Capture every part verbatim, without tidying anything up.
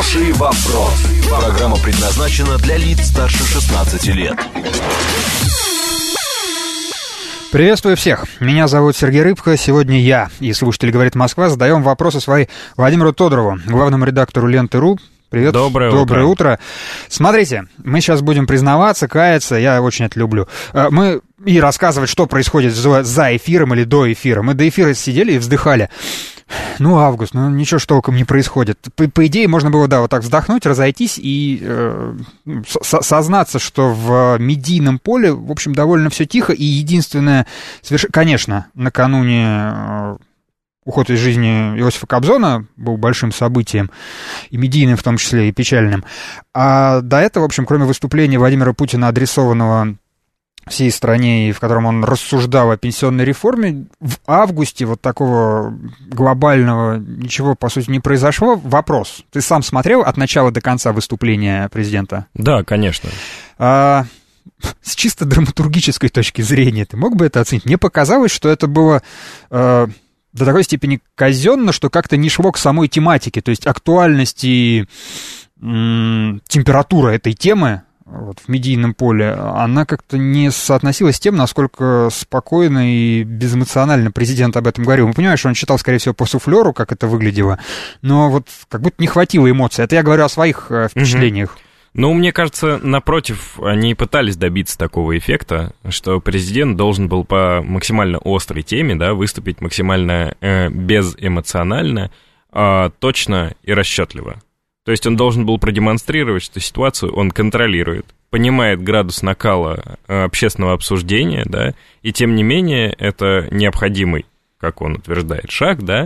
Хороший вопрос. Программа предназначена для лиц старше шестнадцати лет. Приветствую всех. Меня зовут Сергей Рыбко. Сегодня я и слушатель «Говорит Москва» задаем вопросы свои Владимиру Тодорову, главному редактору «Ленты.ру». Привет. Доброе, Доброе утро. утро. Смотрите, мы сейчас будем признаваться, каяться, я очень это люблю. Мы и рассказывать, что происходит за эфиром или до эфира. Мы до эфира сидели и вздыхали. Ну, август, ну ничего ж толком не происходит. По, по идее, можно было, да, вот так вздохнуть, разойтись и э, со- сознаться, что в медийном поле, в общем, довольно все тихо. И единственное, соверш... конечно, накануне э, уход из жизни Иосифа Кобзона был большим событием, и медийным в том числе, и печальным. А до этого, в общем, кроме выступления Владимира Путина, адресованного всей стране, и в котором он рассуждал о пенсионной реформе, в августе вот такого глобального ничего, по сути, не произошло. Вопрос. Ты сам смотрел от начала до конца выступления президента? Да, конечно. А, с чисто драматургической точки зрения ты мог бы это оценить? Мне показалось, что это было а, до такой степени казенно, что как-то не шло к самой тематике, то есть актуальность и м- температура этой темы вот, в медийном поле, она как-то не соотносилась с тем, насколько спокойно и безэмоционально президент об этом говорил. Мы понимаем, что он читал, скорее всего, по суфлеру, как это выглядело, но вот как будто не хватило эмоций. Это я говорю о своих э, впечатлениях. Угу. Ну, мне кажется, напротив, они пытались добиться такого эффекта, что президент должен был по максимально острой теме, да, выступить максимально э, безэмоционально, э, точно и расчетливо. То есть он должен был продемонстрировать, что ситуацию он контролирует, понимает градус накала общественного обсуждения, да, и тем не менее это необходимый, как он утверждает, шаг, да,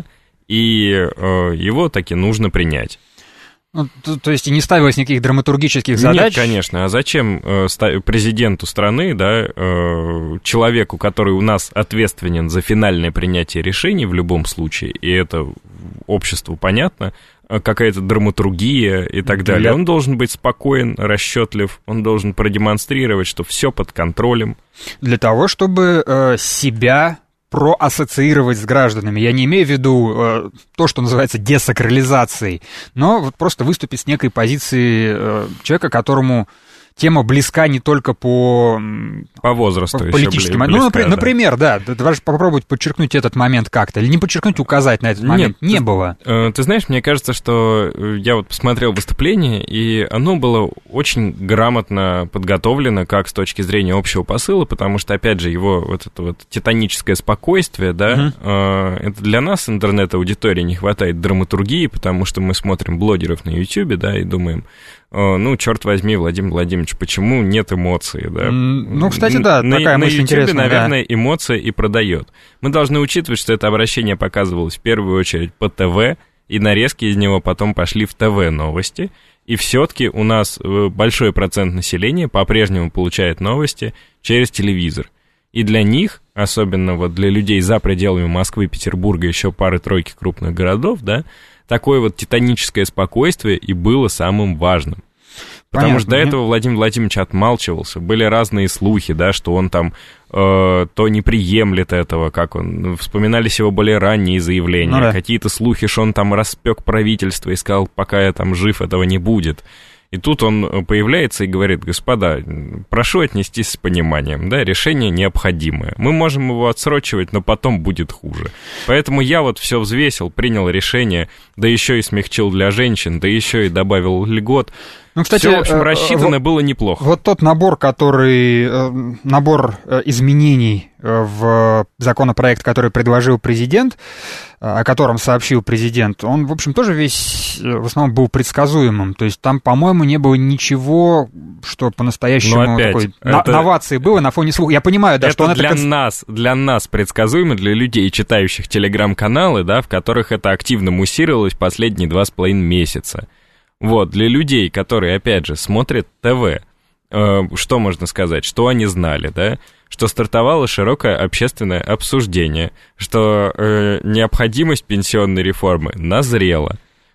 и э, его таки нужно принять. Ну, то, то есть и не ставилось никаких драматургических задач? Нет, конечно. А зачем э, президенту страны, да, э, человеку, который у нас ответственен за финальное принятие решений в любом случае, и это обществу понятно, какая-то драматургия и так далее. Для... Он должен быть спокоен, расчетлив, он должен продемонстрировать, что все под контролем. Для того, чтобы э, себя проассоциировать с гражданами. Я не имею в виду э, то, что называется десакрализацией, но вот просто выступить с некой позиции э, человека, которому тема близка не только по... По возрасту по еще политическим. близка, Ну, например, да. например, да. Давай попробовать подчеркнуть этот момент как-то. Или не подчеркнуть, указать на этот момент. Нет, не ты, было. Э, ты знаешь, мне кажется, что я вот посмотрел выступление, и оно было очень грамотно подготовлено, как с точки зрения общего посыла, потому что, опять же, его вот это вот титаническое спокойствие, да, угу. э, это для нас, интернет-аудитории, не хватает драматургии, потому что мы смотрим блогеров на Ютьюбе, да, и думаем... Ну, черт возьми, Владимир Владимирович, почему нет эмоций, да? Ну, кстати, да, на, такая на мысль YouTube, интересная. наверное, да. эмоция и продает. Мы должны учитывать, что это обращение показывалось в первую очередь по ТВ, и нарезки из него потом пошли в ТВ-новости, и все-таки у нас большой процент населения по-прежнему получает новости через телевизор. И для них, особенно вот для людей за пределами Москвы, Петербурга, еще пары-тройки крупных городов, да, такое вот титаническое спокойствие и было самым важным. Потому Понятно. что до этого Владимир Владимирович отмалчивался, были разные слухи, да, что он там э, то не приемлет этого, как он, вспоминались его более ранние заявления, ну, да. какие-то слухи, что он там распек правительство и сказал, пока я там жив, этого не будет. И тут он появляется и говорит: господа, прошу отнестись с пониманием, да, решение необходимое. Мы можем его отсрочивать, но потом будет хуже. Поэтому я вот все взвесил, принял решение, да еще и смягчил для женщин, да еще и добавил льгот. Ну, кстати, все, в общем, рассчитано э, было неплохо. Вот тот набор, который, э, набор э, изменений э, в законопроект, который предложил президент, э, о котором сообщил президент, он, в общем, тоже весь, э, в основном, был предсказуемым. То есть там, по-моему, не было ничего, что по-настоящему опять, такой это... новации было на фоне слуха. Я понимаю, да, это что он для это... нас, для нас предсказуемо, для людей, читающих телеграм-каналы, да, в которых это активно муссировалось последние два с половиной месяца. Вот, для людей, которые, опять же, смотрят ТВ, э, что можно сказать, что они знали, да, что стартовало широкое общественное обсуждение, что э, необходимость пенсионной реформы назрела,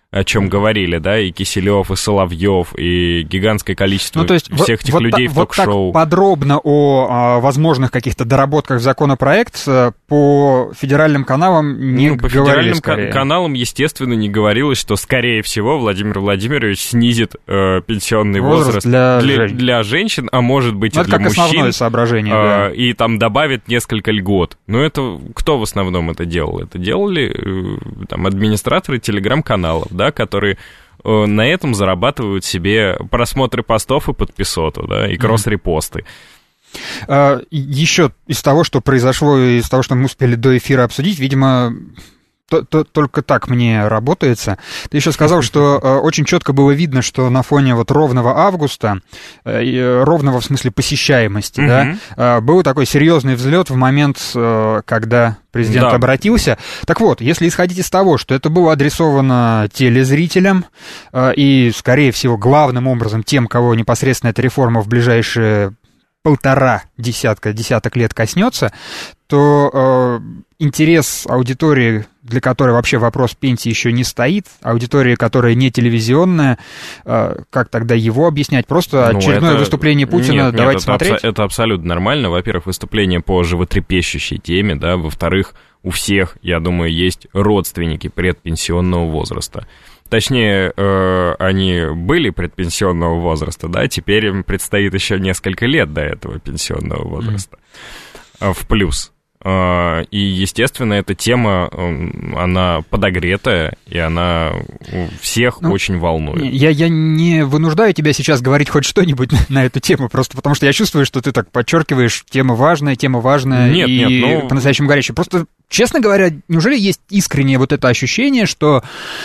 о чем говорили, да, и Киселев, и Соловьев, и гигантское количество ну, то есть всех вот, этих вот людей та, в ток-шоу. Вот так подробно о а, возможных каких-то доработках в законопроект по федеральным каналам не ну, по говорили федеральным скорее. каналам, естественно, не говорилось, что, скорее всего, Владимир Владимирович снизит э, пенсионный возраст, возраст для, для, жен... для женщин, а может быть ну, и для это как мужчин. Основное соображение, э, да. И там добавит несколько льгот. Но это кто в основном это делал? Это делали э, там, администраторы телеграм-каналов, да, которые э, на этом зарабатывают себе просмотры постов и подписоту, да, и кросс-репосты. Uh, еще из того, что произошло, из того, что мы успели до эфира обсудить, видимо, то, то, только так мне работается. Ты еще сказал, что uh, очень четко было видно, что на фоне вот ровного августа, uh, ровного в смысле посещаемости, uh-huh. да, uh, был такой серьезный взлет в момент, uh, когда президент да. обратился. Так вот, если исходить из того, что это было адресовано телезрителям uh, и, скорее всего, главным образом тем, кого непосредственно эта реформа в ближайшие полтора десятка, десяток лет коснется, то э, интерес аудитории, для которой вообще вопрос пенсии еще не стоит, аудитория, которая не телевизионная, э, как тогда его объяснять? Просто очередное ну, это... выступление Путина, нет, давайте нет, смотреть. Это, абсо- это абсолютно нормально. Во-первых, выступление по животрепещущей теме, да, во-вторых, у всех, я думаю, есть родственники предпенсионного возраста. Точнее, э, они были предпенсионного возраста, да, теперь им предстоит еще несколько лет до этого пенсионного возраста. Mm. В плюс. Э, и, естественно, эта тема, она подогретая, и она всех ну, очень волнует. Я, я не вынуждаю тебя сейчас говорить хоть что-нибудь на эту тему, просто потому что я чувствую, что ты так подчеркиваешь, тема важная, тема важная нет, и нет, ну... по-настоящему горячая. Просто... Честно говоря, неужели есть искреннее вот это ощущение, что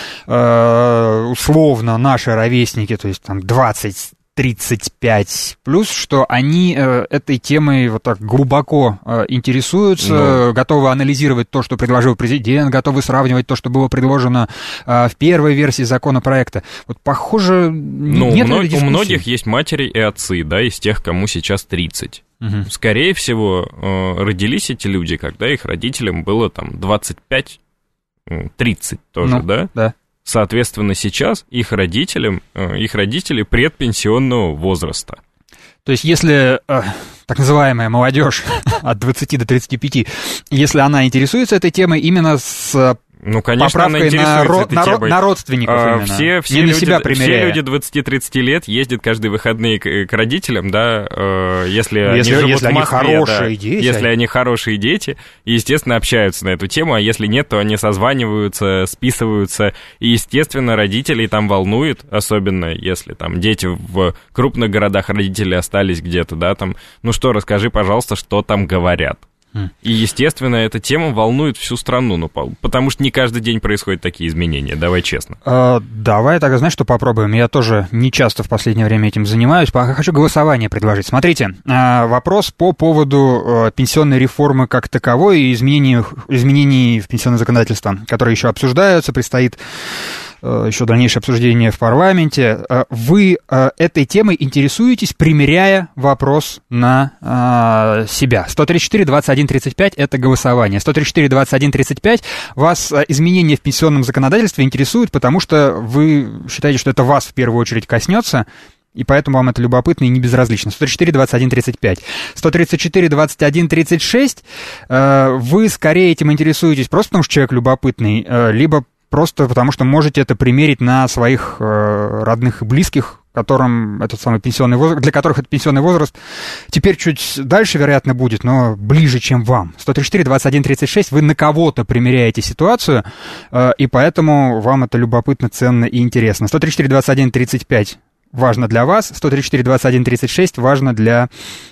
э, условно наши ровесники, то есть там двадцать тридцать пять плюс, что они э, этой темой вот так глубоко э, интересуются, Но... готовы анализировать то, что предложил президент, готовы сравнивать то, что было предложено э, в первой версии законопроекта. Вот похоже, ну, нет мно- ли дискуссии? У многих есть матери и отцы, да, из тех, кому сейчас тридцать. Угу. Скорее всего, э, родились эти люди, когда их родителям было там двадцать пять тридцать тоже, ну, да? Да. Соответственно, сейчас их родителям, их родители предпенсионного возраста. То есть, если э, так называемая молодежь от двадцати до тридцати пяти, если она интересуется этой темой именно с ну, конечно, поправкой на, ро- на, ро- на родственников а, именно, все, все, не люди, на себя примеряя. Все люди двадцати-тридцати лет ездят каждые выходные к, к родителям, да, э, если, если они живут если в Москве, они хорошие да, дети. Если они хорошие дети, естественно, общаются на эту тему, а если нет, то они созваниваются, списываются, и, естественно, родителей там волнует, особенно если там дети в крупных городах, родители остались где-то, да, там, ну что, расскажи, пожалуйста, что там говорят. И, естественно, эта тема волнует всю страну, ну, потому что не каждый день происходят такие изменения, давай честно. А, давай тогда, знаешь, что попробуем? Я тоже не часто в последнее время этим занимаюсь, хочу голосование предложить. Смотрите, вопрос по поводу пенсионной реформы как таковой и изменений, изменений в пенсионное законодательство, которые еще обсуждаются, предстоит еще дальнейшее обсуждение в парламенте. Вы этой темой интересуетесь, примеряя вопрос на себя. сто тридцать четыре двадцать один тридцать пять — это голосование. сто тридцать четыре двадцать один тридцать пять вас изменения в пенсионном законодательстве интересуют, потому что вы считаете, что это вас в первую очередь коснется, и поэтому вам это любопытно и не безразлично. сто тридцать четыре двадцать один тридцать пять. сто тридцать четыре двадцать один тридцать шесть вы скорее этим интересуетесь просто потому, что человек любопытный, либо просто потому, что можете это примерить на своих э, родных и близких, которым этот самый пенсионный возраст, для которых этот пенсионный возраст теперь чуть дальше, вероятно, будет, но ближе, чем вам. сто тридцать четыре двадцать один тридцать шесть вы на кого-то примеряете ситуацию, э, и поэтому вам это любопытно, ценно и интересно. сто тридцать четыре двадцать один тридцать пять важно для вас, сто тридцать четыре двадцать один тридцать шесть важно для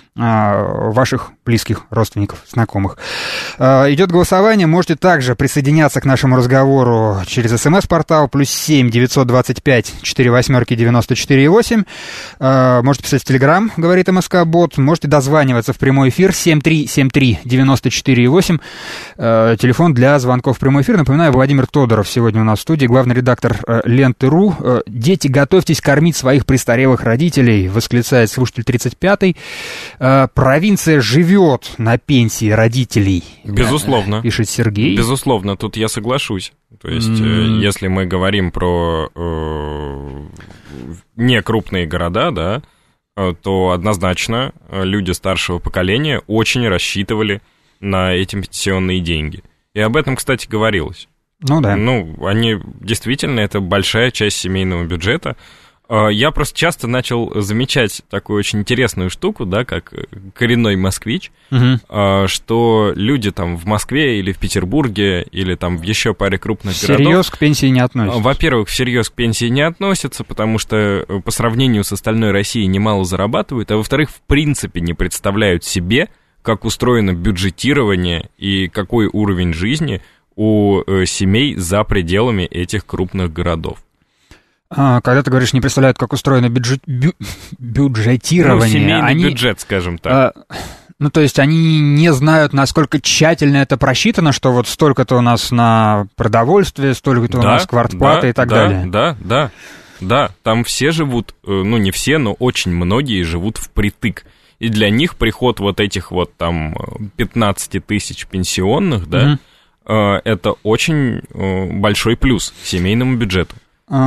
ваших близких, родственников, знакомых. Идет голосование, можете также присоединяться к нашему разговору через смс-портал плюс семь девятьсот двадцать пять четыре восьмерки девяносто четыре восемь. Можете писать в Телеграм, говорит МСК-бот, можете дозваниваться в прямой эфир семь три семь три девяносто четыре восемь. Телефон для звонков в прямой эфир. Напоминаю, Владимир Тодоров сегодня у нас в студии, главный редактор Ленты.ру. Дети, готовьтесь кормить своих престарелых родителей, восклицает слушатель тридцать пятый. провинция живет на пенсии родителей. Безусловно. Пишет Сергей. Безусловно, тут я соглашусь. То есть, mm. если мы говорим про э, некрупные города, да, то однозначно люди старшего поколения очень рассчитывали на эти пенсионные деньги. И об этом, кстати, говорилось. Ну да. Ну, они действительно, это большая часть семейного бюджета. Я просто часто начал замечать такую очень интересную штуку, да, как коренной москвич, угу. что люди там в Москве или в Петербурге или там в еще паре крупных всерьез городов... Всерьез к пенсии не относятся. Во-первых, всерьез к пенсии не относятся, потому что по сравнению с остальной Россией немало зарабатывают, а во-вторых, в принципе не представляют себе, как устроено бюджетирование и какой уровень жизни у семей за пределами этих крупных городов. Когда ты говоришь, не представляют, как устроено бюджет, бю, бюджетирование. Ну, семейный они, бюджет, скажем так. А, ну, то есть они не знают, насколько тщательно это просчитано, что вот столько-то у нас на продовольствие, столько-то да, у нас квартплата да, и так да, далее. Да, да, да. Там все живут, ну, не все, но очень многие живут впритык. И для них приход вот этих вот там пятнадцать тысяч пенсионных, да, угу. это очень большой плюс семейному бюджету.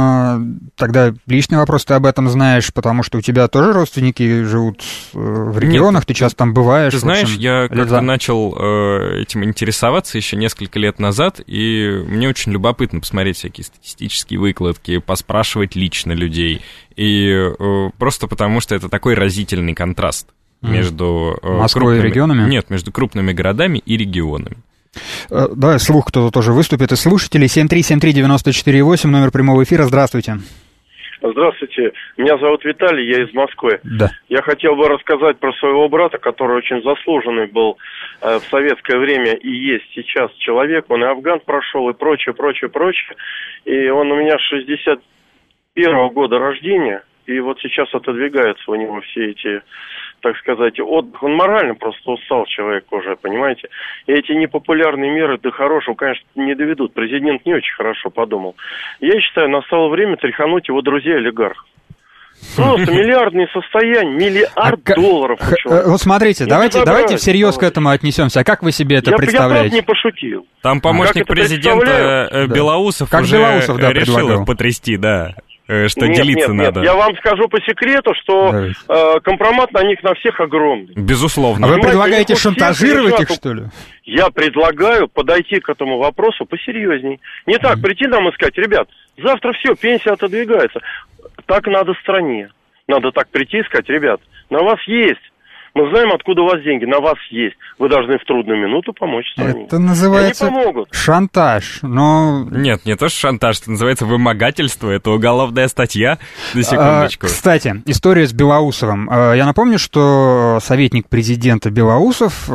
Тогда личный вопрос, ты об этом знаешь, потому что у тебя тоже родственники живут в регионах, Нет, ты часто там бываешь. Ты знаешь, общем, я как-то за... начал э, этим интересоваться еще несколько лет назад, и мне очень любопытно посмотреть всякие статистические выкладки, поспрашивать лично людей, и э, просто потому что это такой разительный контраст mm. между... Э, Москвой крупными... и регионами? Нет, между крупными городами и регионами. Давай слух кто-то тоже выступит из слушателей. семь три семь три девять четыре восемь, номер прямого эфира. Здравствуйте. Здравствуйте. Меня зовут Виталий, я из Москвы. Да. Я хотел бы рассказать про своего брата, который очень заслуженный был э, в советское время и есть сейчас человек. Он и Афган прошел, и прочее, прочее, прочее. И он у меня шестьдесят первого года рождения. И вот сейчас отодвигаются у него все эти, так сказать, отдых. Он морально просто устал, человек уже, понимаете. И эти непопулярные меры до хорошего, конечно, не доведут. Президент не очень хорошо подумал. Я считаю, настало время тряхануть его друзей-олигархов. Просто миллиардные состояния, миллиард а долларов. К- вот смотрите, не давайте, давайте всерьез давайте. к этому отнесемся. А как вы себе это я, представляете? Я, правда, не пошутил. Там помощник президента Белоусов как уже Белоусов, да, решил предлагал. их потрясти, да. Что нет, делиться нет, надо. Нет. Я вам скажу по секрету, что э, компромат на них на всех огромный. Безусловно. А вы предлагаете шантажировать их, что ли? Я предлагаю подойти к этому вопросу посерьезней. Не так, mm-hmm. прийти нам и сказать, ребят, завтра все, пенсия отодвигается. Так надо стране. Надо так прийти и сказать, ребят, на вас есть. Мы знаем, откуда у вас деньги, на вас есть. Вы должны в трудную минуту помочь стране. Это называется шантаж, но... Нет, не то, что шантаж, это называется вымогательство, это уголовная статья, на секундочку. А, кстати, история с Белоусовым. Я напомню, что советник президента Белоусов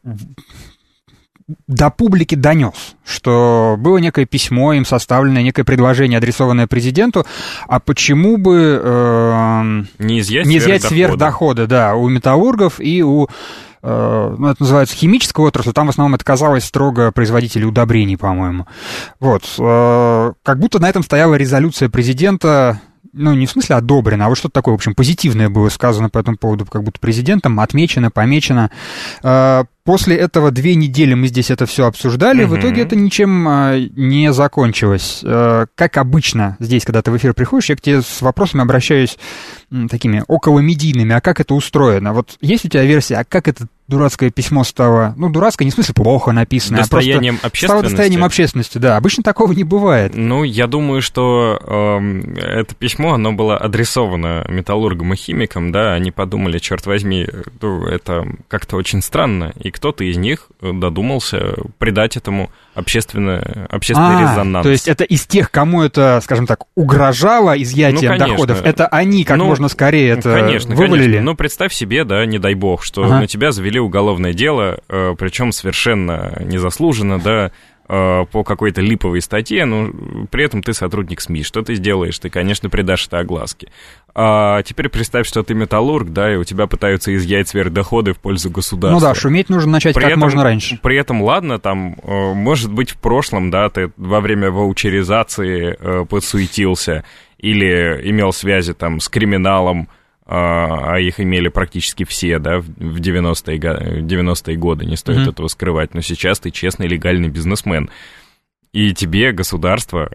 до публики донес, что было некое письмо им составленное, некое предложение, адресованное президенту, а почему бы э, не изъять, не изъять сверхдохода, да, у металлургов и у, э, ну, это называется химическая отрасль, там в основном это казалось строго производителей удобрений, по-моему. Вот, э, как будто на этом стояла резолюция президента, ну, не в смысле одобрено, а вот что-то такое, в общем, позитивное было сказано по этому поводу, как будто президентом, отмечено, помечено. После этого две недели мы здесь это все обсуждали, uh-huh. в итоге это ничем не закончилось. Как обычно здесь, когда ты в эфир приходишь, я к тебе с вопросами обращаюсь такими околомедийными, а как это устроено? Вот есть у тебя версия, а как это дурацкое письмо стало, ну, дурацкое не в смысле плохо написано, достоянием а просто общественности. стало достоянием общественности, да. Обычно такого не бывает. Ну, я думаю, что э, это письмо, оно было адресовано металлургам и химикам, да, они подумали, черт возьми, ну, это как-то очень странно, и кто-то из них додумался придать этому общественно, общественный а, резонанс. То есть это из тех, кому это, скажем так, угрожало изъятием ну, доходов, это они как ну, можно скорее это конечно, вывалили? Конечно. Ну, представь себе, да, не дай бог, что ага. на тебя завели уголовное дело, причем совершенно незаслуженно, да, по какой-то липовой статье, но при этом ты сотрудник СМИ. Что ты сделаешь? Ты, конечно, придашь это огласке. А теперь представь, что ты металлург, да, и у тебя пытаются изъять сверхдоходы в пользу государства. Ну да, шуметь нужно начать при как этом, можно раньше. При этом, ладно, там, может быть, в прошлом, да, ты во время ваучеризации подсуетился или имел связи там с криминалом, а их имели практически все, да, в девяностые, девяностые годы, не стоит mm-hmm. этого скрывать, но сейчас ты честный, легальный бизнесмен. И тебе государство,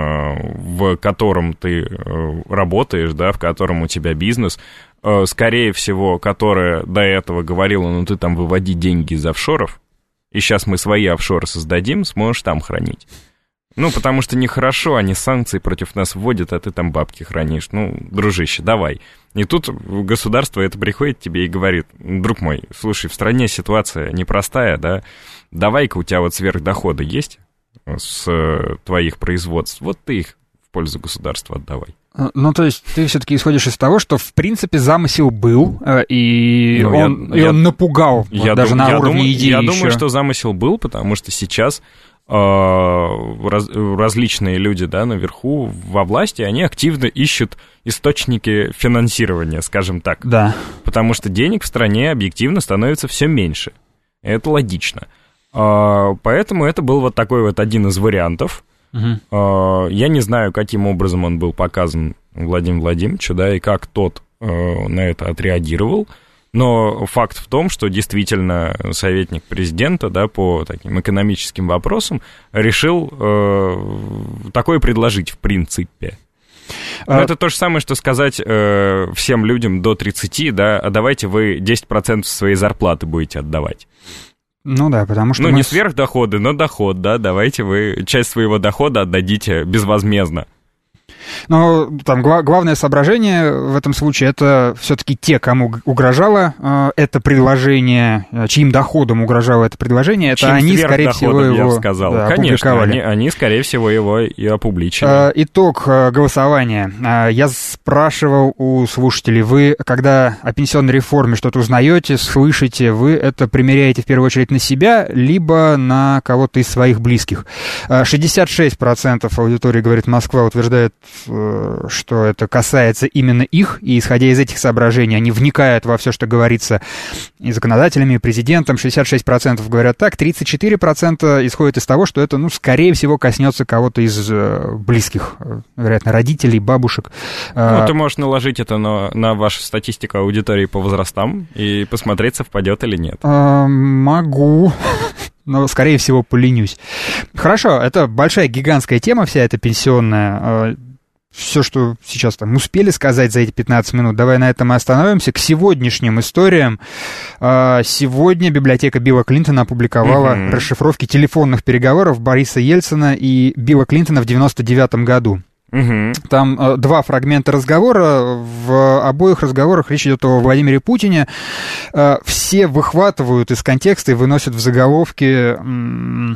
в котором ты работаешь, да, в котором у тебя бизнес, скорее всего, которое до этого говорило, ну ты там выводи деньги из офшоров, и сейчас мы свои офшоры создадим, сможешь там хранить. Ну, потому что нехорошо, они санкции против нас вводят, а ты там бабки хранишь. Ну, дружище, давай. И тут государство это приходит тебе и говорит: друг мой, слушай, в стране ситуация непростая, да, давай-ка у тебя вот сверхдоходы есть с твоих производств, вот ты их в пользу государства отдавай. Ну, то есть ты все-таки исходишь из того, что, в принципе, замысел был, и, ну, он, я, и я, он напугал, я вот, даже дум, на я уровне думаю, идеи Я еще. думаю, что замысел был, потому что сейчас э, раз, различные люди, да, наверху, во власти, они активно ищут источники финансирования, скажем так. Да. Потому что денег в стране объективно становится все меньше. Это логично. Э, поэтому это был вот такой вот один из вариантов. Uh-huh. Я не знаю, каким образом он был показан Владимиру Владимировичу, да, и как тот э, на это отреагировал, но факт в том, что действительно советник президента, да, по таким экономическим вопросам решил э, такое предложить в принципе. Но uh-huh. это то же самое, что сказать э, всем людям до тридцати, да, а давайте вы десять процентов своей зарплаты будете отдавать. Ну да, потому что... Ну, мы... не сверхдоходы, но доход, да, давайте вы часть своего дохода отдадите безвозмездно. Ну, там гла- главное соображение в этом случае — это все-таки те, кому угрожало э, это предложение, чьим доходом угрожало это предложение, это чьим они, скорее всего, его я бы сказал. Да, Конечно, они, они, скорее всего, его и опубличили. Э, итог э, голосования. Э, я спрашивал у слушателей: вы, когда о пенсионной реформе что-то узнаете, слышите, вы это примеряете в первую очередь на себя, либо на кого-то из своих близких? Э, шестьдесят шесть процентов аудитории, говорит Москва, утверждает, что это касается именно их, и, исходя из этих соображений, они вникают во все, что говорится и законодателями, и президентом. шестьдесят шесть процентов говорят так, тридцать четыре процента исходит из того, что это, ну, скорее всего, коснется кого-то из близких, вероятно, родителей, бабушек. Ну, ты можешь наложить это на, на вашу статистику аудитории по возрастам и посмотреть, совпадет или нет. Могу. Но, скорее всего, поленюсь. Хорошо, это большая гигантская тема вся эта пенсионная. Все, что сейчас там успели сказать за эти пятнадцать минут, давай на этом и остановимся. К сегодняшним историям. Сегодня библиотека Билла Клинтона опубликовала mm-hmm. расшифровки телефонных переговоров Бориса Ельцина и Билла Клинтона в девяносто девятом году. Угу. Там э, два фрагмента разговора. В обоих разговорах речь идет о Владимире Путине. Э, все выхватывают из контекста и выносят в заголовки м-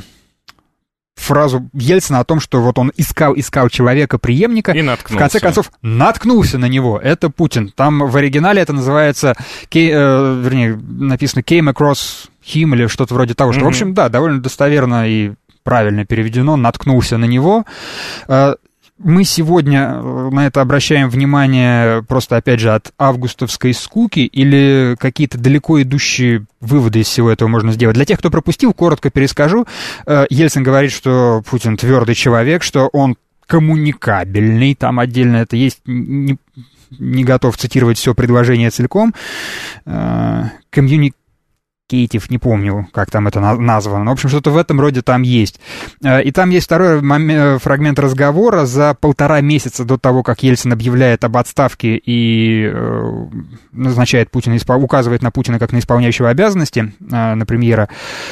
фразу Ельцина о том, что вот он искал, искал человека-преемника. И наткнулся. В конце концов, наткнулся на него. Это Путин. Там в оригинале это называется, кей, э, вернее, написано came across him или что-то вроде того. Что, угу. в общем, да, довольно достоверно и правильно переведено. Наткнулся на него. Э, Мы сегодня на это обращаем внимание просто, опять же, от августовской скуки, или какие-то далеко идущие выводы из всего этого можно сделать? Для тех, кто пропустил, коротко перескажу. Ельцин говорит, что Путин твердый человек, что он коммуникабельный, там отдельно это есть, не, не готов цитировать все предложение целиком. Коммуникабельный. Кейтив, не помню, как там это названо. Но, в общем, что-то в этом роде там есть. И там есть второй момент, фрагмент разговора за полтора месяца до того, как Ельцин объявляет об отставке и э, назначает Путина, указывает на Путина как на исполняющего обязанности, э, на премьера.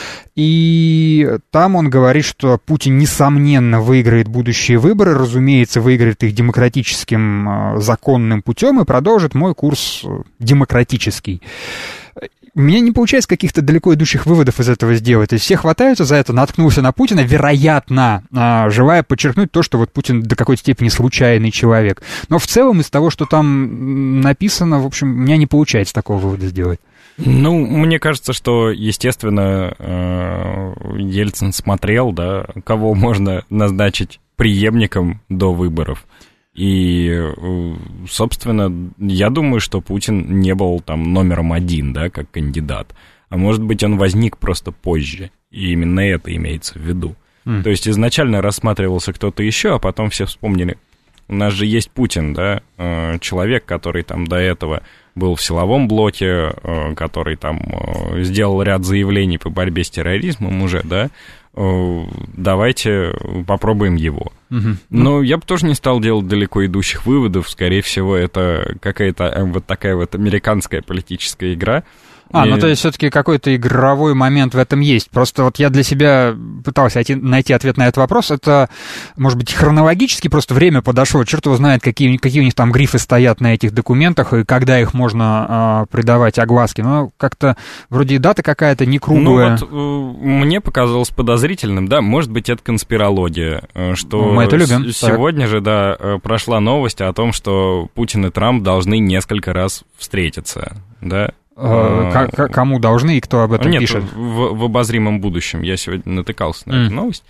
И там он говорит, что Путин, несомненно, выиграет будущие выборы, разумеется, выиграет их демократическим, э, законным путем и продолжит мой курс демократический. У меня не получается каких-то далеко идущих выводов из этого сделать. То есть все хватаются за это, наткнулся на Путина, вероятно, желая подчеркнуть то, что вот Путин до какой-то степени случайный человек. Но в целом из того, что там написано, в общем, у меня не получается такого вывода сделать. Ну, мне кажется, что, естественно, Ельцин смотрел, да, кого можно назначить преемником до выборов. И, собственно, я думаю, что Путин не был там номером один, да, как кандидат. А может быть, он возник просто позже. И именно это имеется в виду. Mm. То есть изначально рассматривался кто-то еще, а потом все вспомнили, У нас же есть Путин, да, человек, который там до этого был в силовом блоке, который там сделал ряд заявлений по борьбе с терроризмом уже, да, давайте попробуем его. Угу. Но я бы тоже не стал делать далеко идущих выводов, скорее всего, это какая-то вот такая вот американская политическая игра. А, и... ну то есть все-таки какой-то игровой момент в этом есть. Просто вот я для себя пытался найти, найти ответ на этот вопрос. Это, может быть, хронологически просто время подошло. Черт его знает, какие, какие у них там грифы стоят на этих документах и когда их можно э, придавать огласке. Но как-то вроде и дата какая-то не круглая. Ну вот э, мне показалось подозрительным, да, может быть, это конспирология, что ну, мы это любим. С- сегодня же, да, прошла новость о том, что Путин и Трамп должны несколько раз встретиться, да. К- к- кому должны и кто об этом Нет, пишет? В, в обозримом будущем. Я сегодня натыкался на mm. эту новость.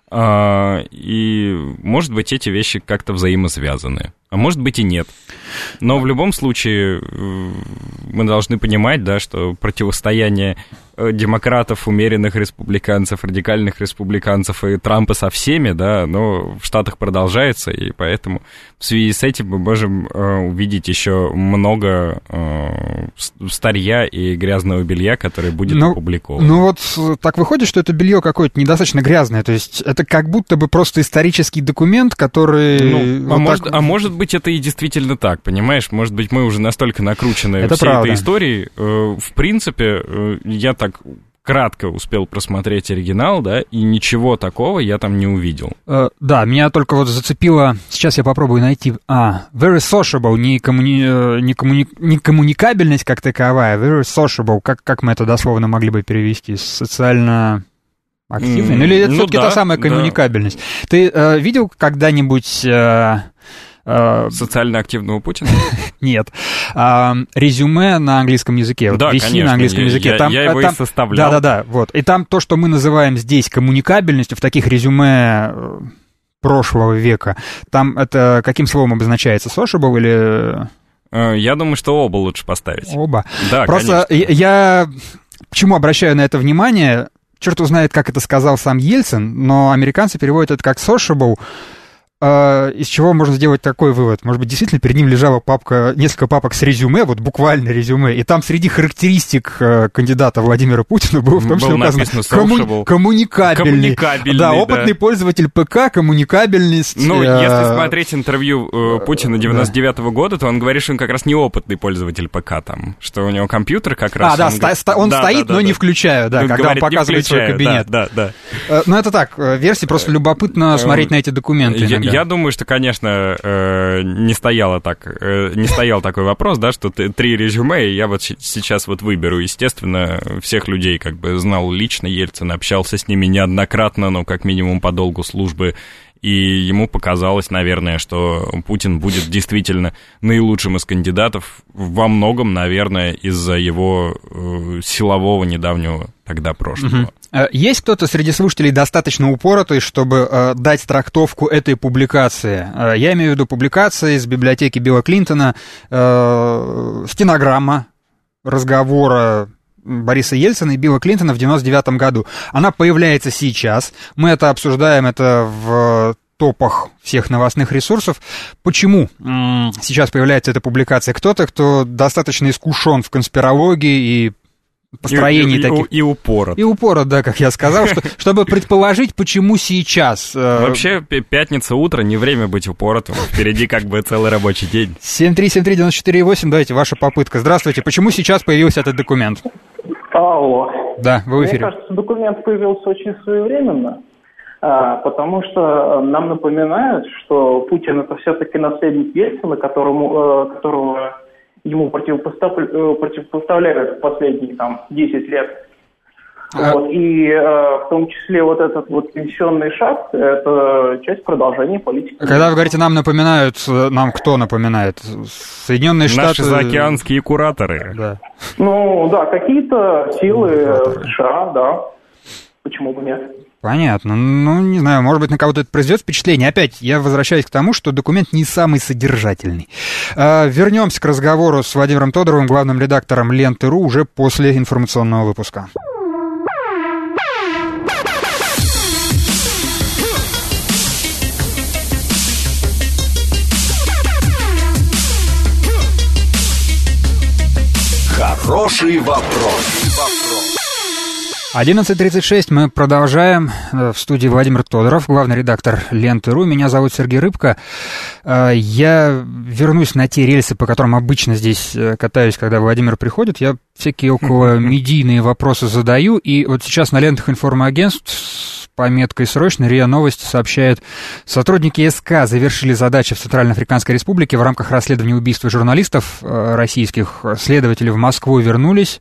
А, и, может быть, эти вещи как-то взаимосвязаны. А может быть и нет. Но в любом случае мы должны понимать, да, что противостояние демократов, умеренных республиканцев, радикальных республиканцев и Трампа со всеми, да, оно в Штатах продолжается, и поэтому в связи с этим мы можем э, увидеть еще много э, старья и грязного белья, которое будет ну, опубликовано. Ну вот так выходит, что это белье какое-то недостаточно грязное, то есть это как будто бы просто исторический документ, который... Ну, вот а, может, так... а может быть это и действительно так, понимаешь? Может быть мы уже настолько накручены это всей правда. этой историей. Э, в принципе, э, я так кратко успел просмотреть оригинал, да, и ничего такого я там не увидел. Uh, да, меня только вот зацепило, сейчас я попробую найти, а, very sociable, не, коммуни, не, коммуни, не коммуникабельность как таковая, very sociable, как, как мы это дословно могли бы перевести, социально... активный, mm, ну или это ну все-таки да, та самая коммуникабельность. Да. Ты uh, видел когда-нибудь... Uh, социально активного Путина? Нет. А, резюме на английском языке. Вот да, ви си конечно. на английском я, языке. Я, там, я его там, и составлял. Да-да-да. Вот. И там то, что мы называем здесь коммуникабельностью, в таких резюме прошлого века, там это каким словом обозначается? Sociable или... Я думаю, что оба лучше поставить. Оба. Да, просто конечно. Я почему обращаю на это внимание? Черт узнает, как это сказал сам Ельцин, но американцы переводят это как sociable. Из чего можно сделать такой вывод? Может быть, действительно перед ним лежала папка, несколько папок с резюме, вот буквально резюме, и там среди характеристик кандидата Владимира Путина было в том числе указано комму- коммуникабельный. коммуникабельный. Да, опытный да. пользователь ПК, коммуникабельность. Ну, э- если смотреть интервью э, Путина девяносто девятого да. года, то он говорит, что он как раз не опытный пользователь ПК там, что у него компьютер как раз... А, да, он, ста- ста- он да, стоит, да, но да, не да. включая, да, он когда говорит, он показывает свой кабинет. Да, да, да. Ну, это так, версии, просто любопытно смотреть на эти документы я, я думаю, что, конечно, не стояло так, не стоял такой вопрос, да, что три резюме, и я вот сейчас вот выберу. Естественно, всех людей как бы знал лично Ельцин, общался с ними неоднократно, но как минимум по долгу службы, и ему показалось, наверное, что Путин будет действительно наилучшим из кандидатов, во многом, наверное, из-за его э, силового недавнего тогда прошлого. Угу. Есть кто-то среди слушателей достаточно упоротый, чтобы э, дать трактовку этой публикации? Э, я имею в виду публикации из библиотеки Билла Клинтона, э, стенограмма разговора Бориса Ельцина и Билла Клинтона в девяносто девятом году. Она появляется сейчас. Мы это обсуждаем, это в топах всех новостных ресурсов. Почему сейчас появляется эта публикация? Кто-то, кто достаточно искушен в конспирологии и построении и, таких... И, и упорот. И упорот, да, как я сказал, что, чтобы предположить, почему сейчас... Вообще, пятница утро, не время быть упоротым. Впереди как бы целый рабочий день. семь три семь три девять четыре восемь, давайте, ваша попытка. Здравствуйте, почему сейчас появился этот документ? Алло. Да, вы в эфире. Мне кажется, документ появился очень своевременно, потому что нам напоминают, что Путин это все-таки наследник Ельцина, которому, которого ему противопоставляют, противопоставляют последние там, десять лет. А... Вот, и э, в том числе вот этот вот пенсионный шаг, это часть продолжения политики. Когда вы говорите, нам напоминают, нам кто напоминает? Соединенные Штаты? Наши заокеанские кураторы. Да. Ну, да, какие-то силы кураторы. США, да. Почему бы нет? Понятно. Ну, не знаю, может быть, на кого-то это произведет впечатление. Опять, я возвращаюсь к тому, что документ не самый содержательный. Вернемся к разговору с Владимиром Тодоровым, главным редактором Ленты.ру, уже после информационного выпуска. Хороший вопрос. одиннадцать тридцать шесть, мы продолжаем. В студии Владимир Тодоров, главный редактор Ленты.ру. Меня зовут Сергей Рыбко. Я вернусь на те рельсы, по которым обычно здесь катаюсь, когда Владимир приходит. Я всякие около медийные вопросы задаю. И вот сейчас на лентах информагентств с пометкой «Срочно» РИА Новости сообщает: сотрудники СК завершили задачи в Центральноафриканской Республике в рамках расследования убийства журналистов российских. Следователи в Москву вернулись.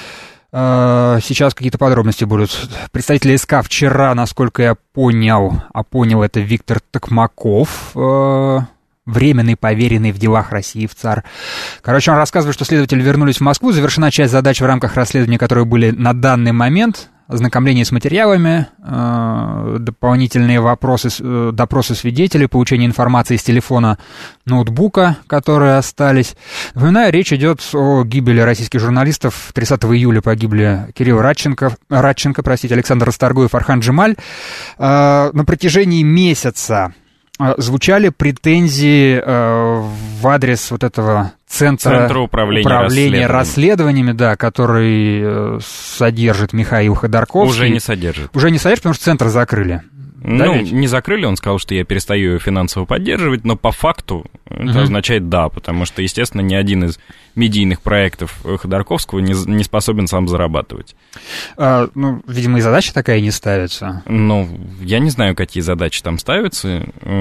Сейчас какие-то подробности будут. Представитель СК вчера, насколько я понял, а понял это Виктор Токмаков, временный поверенный в делах России в ЦАР. Короче, он рассказывает, что следователи вернулись в Москву, завершена часть задач в рамках расследования, которые были на данный момент. Ознакомление с материалами, дополнительные вопросы, допросы свидетелей, получение информации с телефона, ноутбука, которые остались. Напоминаю, речь идет о гибели российских журналистов. тридцатого июля погибли Кирилл Радченко, Радченко, простите, Александр Расторгуев, Орхан Джемаль. На протяжении месяца звучали претензии в адрес вот этого Центра, Центра управления, управления расследованиями, да, который содержит Михаил Ходорковский. Уже не содержит. Уже не содержит, потому что центр закрыли. Ну, да, не закрыли, он сказал, что я перестаю финансово поддерживать, но по факту это угу. означает да, потому что, естественно, ни один из медийных проектов Ходорковского не, не способен сам зарабатывать. А, ну, видимо, и задача такая не ставится. Ну, я не знаю, какие задачи там ставятся.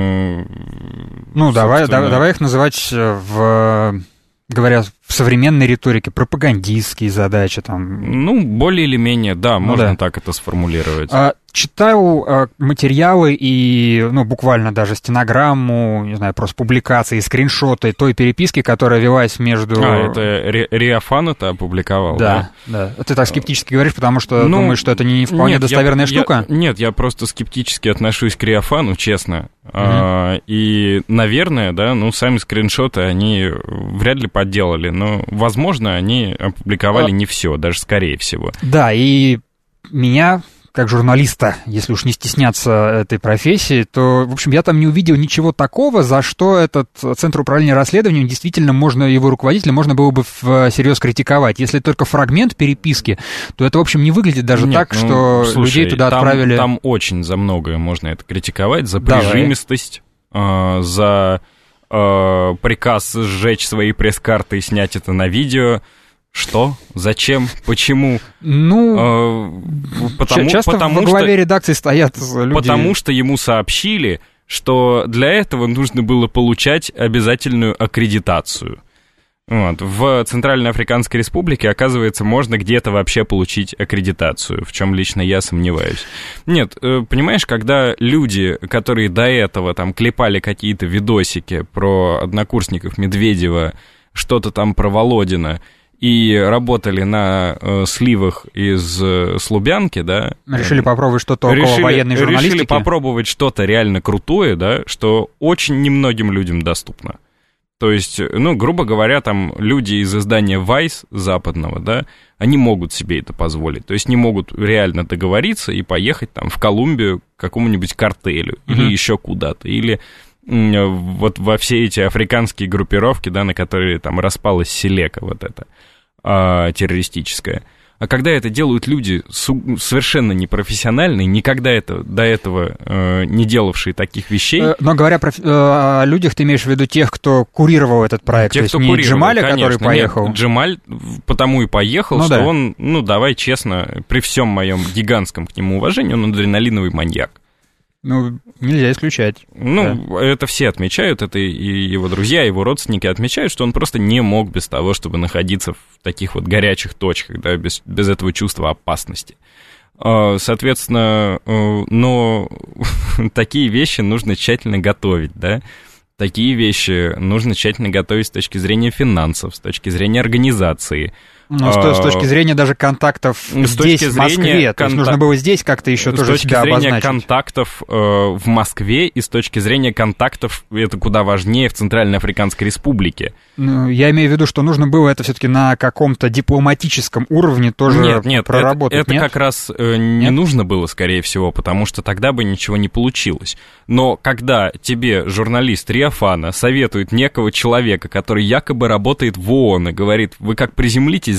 Ну, давай, давай, давай их называть в... Говоря в современной риторике, пропагандистские задачи там. Ну, более или менее, да, ну, можно да. так это сформулировать. А, читал а, материалы и, ну, буквально даже стенограмму, не знаю, просто публикации, скриншоты той переписки, которая велась между... А, это Риофан это опубликовал, да? Да, да. Ты так скептически говоришь, потому что ну, думаешь, что это не вполне нет, достоверная я, штука? Я, нет, я просто скептически отношусь к Риофану, честно. Угу. А, и, наверное, да, ну, сами скриншоты, они вряд ли подделали, но, возможно, они опубликовали а... не все, даже скорее всего. Да, и меня... как журналиста, если уж не стесняться этой профессии, то, в общем, я там не увидел ничего такого, за что этот Центр управления расследованием действительно можно, его руководителя можно было бы всерьез критиковать. Если только фрагмент переписки, то это, в общем, не выглядит даже Нет, так, ну, что слушай, людей туда там, отправили... Там очень за многое можно это критиковать, за прижимистость, э, за э, приказ сжечь свои пресс-карты и снять это на видео. Что? Зачем? Почему? Ну, э, потому, часто потому во главе что, редакции стоят люди... Потому что ему сообщили, что для этого нужно было получать обязательную аккредитацию. Вот. В Центральноафриканской Республике, оказывается, можно где-то вообще получить аккредитацию, в чем лично я сомневаюсь. Нет, понимаешь, когда люди, которые до этого там клепали какие-то видосики про однокурсников Медведева, что-то там про Володина, и работали на э, сливах из э, Слубянки, да. Решили попробовать что-то около решили, военной журналистики. Решили попробовать что-то реально крутое, да, что очень немногим людям доступно. То есть, ну, грубо говоря, там люди из издания Vice западного, да, они могут себе это позволить. То есть не могут реально договориться и поехать там в Колумбию к какому-нибудь картелю mm-hmm. или еще куда-то, или... вот во все эти африканские группировки, да, на которые там распалась Селека вот эта а, террористическая. А когда это делают люди совершенно непрофессиональные, никогда это, до этого э, не делавшие таких вещей... Но говоря про, э, о людях, ты имеешь в виду тех, кто курировал этот проект? Тех, то есть не Джемаля, конечно, который поехал? Нет, Джемаль потому и поехал, ну, что да. он, ну, давай честно, при всем моем гигантском к нему уважении, он адреналиновый маньяк. Ну, нельзя исключать. Ну, да. это все отмечают, это и его друзья, его родственники отмечают, что он просто не мог без того, чтобы находиться в таких вот горячих точках, да, без, без этого чувства опасности. Соответственно, но такие вещи нужно тщательно готовить, да. Такие вещи нужно тщательно готовить с точки зрения финансов, с точки зрения организации. Ну, с, а, с точки зрения даже контактов с здесь, в Москве. Контак... То есть нужно было здесь как-то еще с тоже себя обозначить. С точки зрения контактов э, в Москве и с точки зрения контактов, это куда важнее, в Центральноафриканской Республике. Ну, я имею в виду, что нужно было это все-таки на каком-то дипломатическом уровне тоже нет, нет, проработать. Это, это нет, это как раз э, не нет? нужно было, скорее всего, потому что тогда бы ничего не получилось. Но когда тебе журналист Риофана советует некого человека, который якобы работает в ООН, и говорит, вы как приземлитесь,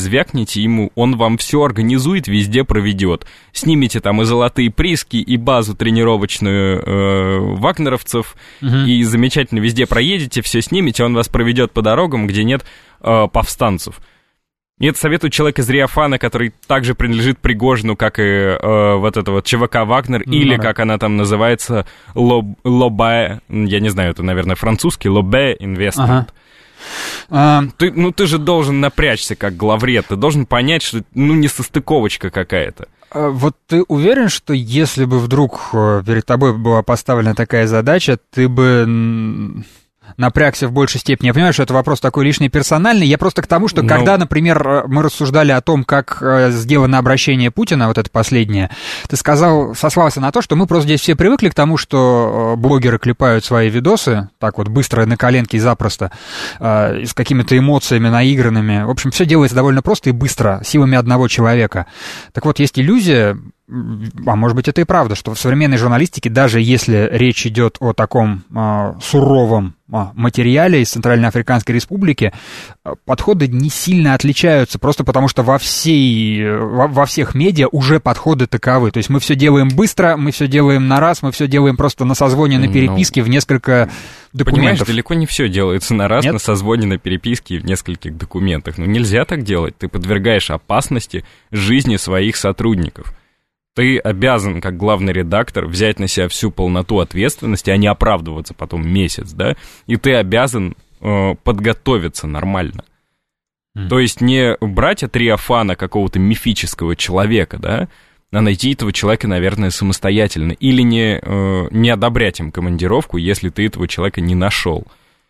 звякните ему, он вам все организует, везде проведет. Снимите там и золотые прииски, и базу тренировочную э, вагнеровцев, угу. и замечательно везде проедете, все снимете, он вас проведет по дорогам, где нет э, повстанцев. И это советует человек из Риофана, который также принадлежит Пригожину, как и э, вот это вот ЧВК «Вагнер», ну, или, да. как она там называется, Лоб, Лобе, я не знаю, это, наверное, французский, Лобе Инвестмент. Ага. Ты, ну, ты же должен напрячься как главред, ты должен понять, что, ну, не состыковочка какая-то. А вот ты уверен, что если бы вдруг перед тобой была поставлена такая задача, ты бы... напрягся в большей степени? Я понимаю, что это вопрос такой лишний персональный. Я просто к тому, что ну... когда, например, мы рассуждали о том, как сделано обращение Путина, вот это последнее, ты сказал, сослался на то, что мы просто здесь все привыкли к тому, что блогеры клепают свои видосы, так вот быстро, на коленке и запросто, с какими-то эмоциями наигранными. В общем, все делается довольно просто и быстро, силами одного человека. Так вот, есть иллюзия, а может быть, это и правда, что в современной журналистике, даже если речь идет о таком э, суровом э, материале из Центральноафриканской Республики, э, подходы не сильно отличаются, просто потому что во, всей, во, во всех медиа уже подходы таковы. То есть мы все делаем быстро, мы все делаем на раз, мы все делаем просто на созвоне, на переписке, ну, в несколько документов. Понимаешь, далеко не все делается на раз, Нет? на созвоне, на переписке и в нескольких документах. Ну, нельзя так делать. Ты подвергаешь опасности жизни своих сотрудников. Ты обязан, как главный редактор, взять на себя всю полноту ответственности, а не оправдываться потом месяц, да? И ты обязан э, подготовиться нормально. Mm. То есть не брать от Риофана какого-то мифического человека, да, а найти этого человека, наверное, самостоятельно. Или не, э, не одобрять им командировку, если ты этого человека не нашел.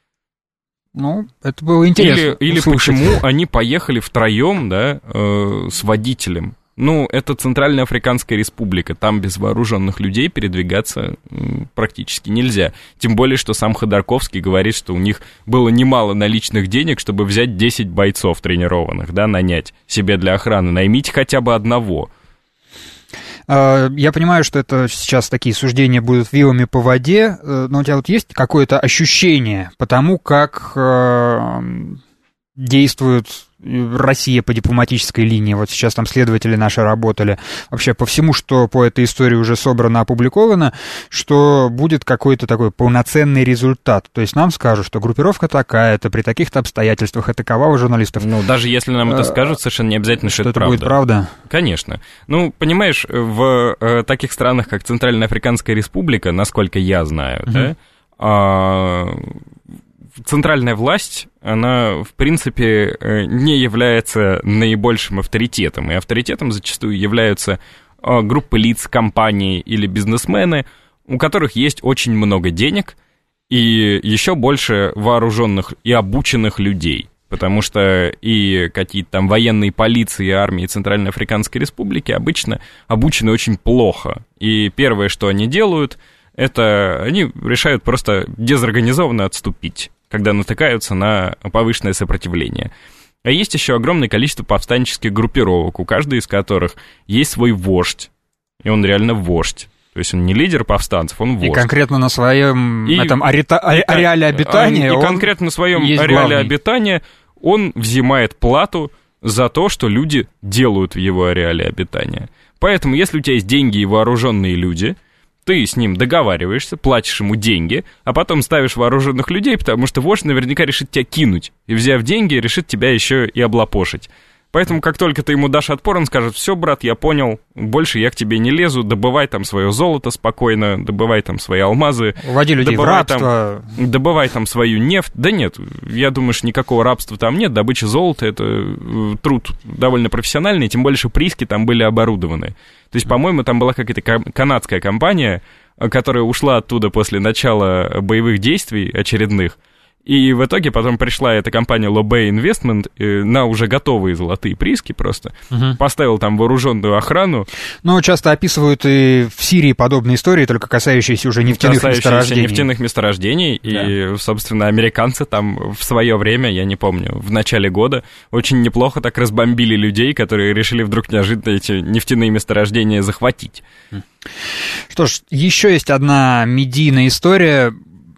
Ну, это было интересно. Или, или почему они поехали втроем, да, э, с водителем. Ну, это Центральноафриканская Республика, там без вооруженных людей передвигаться практически нельзя. Тем более, что сам Ходорковский говорит, что у них было немало наличных денег, чтобы взять десять бойцов тренированных, да, нанять себе для охраны. Наймите хотя бы одного. Я понимаю, что это сейчас такие суждения будут вилами по воде, но у тебя вот есть какое-то ощущение по тому, как действуют Россия по дипломатической линии, вот сейчас там следователи наши работали, вообще по всему, что по этой истории уже собрано, опубликовано, что будет какой-то такой полноценный результат. То есть нам скажут, что группировка такая-то, при таких-то обстоятельствах, и такова у журналистов. Ну, даже если нам это скажут, совершенно не обязательно, что, что это, это правда. Будет правда? Конечно. Ну, понимаешь, в э, таких странах, как Центральноафриканская Республика, насколько я знаю, угу. да, э, центральная власть, она, в принципе, не является наибольшим авторитетом. И авторитетом зачастую являются группы лиц, компании или бизнесмены, у которых есть очень много денег и еще больше вооруженных и обученных людей. Потому что и какие-то там военные полиции и армии Центральноафриканской Республики обычно обучены очень плохо. И первое, что они делают, это они решают просто дезорганизованно отступить, когда натыкаются на повышенное сопротивление. А есть еще огромное количество повстанческих группировок, у каждой из которых есть свой вождь, и он реально вождь. То есть он не лидер повстанцев, он вождь. И конкретно на своем и, этом арита, а, ареале обитания. И он конкретно на своем ареале главный. обитания он взимает плату за то, что люди делают в его ареале обитания. Поэтому, если у тебя есть деньги и вооруженные люди, ты с ним договариваешься, платишь ему деньги, а потом ставишь вооруженных людей, потому что вождь наверняка решит тебя кинуть. И, взяв деньги, решит тебя еще и облапошить. Поэтому, как только ты ему дашь отпор, он скажет: все, брат, я понял, больше я к тебе не лезу, добывай там свое золото спокойно, добывай там свои алмазы. Уводи людей в рабство. Там, добывай там свою нефть. Да нет, я думаю, что никакого рабства там нет, добыча золота — это труд довольно профессиональный, тем более, что прииски там были оборудованы. То есть, по-моему, там была какая-то канадская компания, которая ушла оттуда после начала боевых действий очередных, и в итоге потом пришла эта компания Лобе Инвестмент на уже готовые золотые прииски просто, угу. поставил там вооруженную охрану. Ну, часто описывают и в Сирии подобные истории, только касающиеся уже нефтяных касающиеся месторождений. нефтяных месторождений, да. И, собственно, американцы там в свое время, я не помню, в начале года очень неплохо так разбомбили людей, которые решили вдруг неожиданно эти нефтяные месторождения захватить. Что ж, еще есть одна медийная история.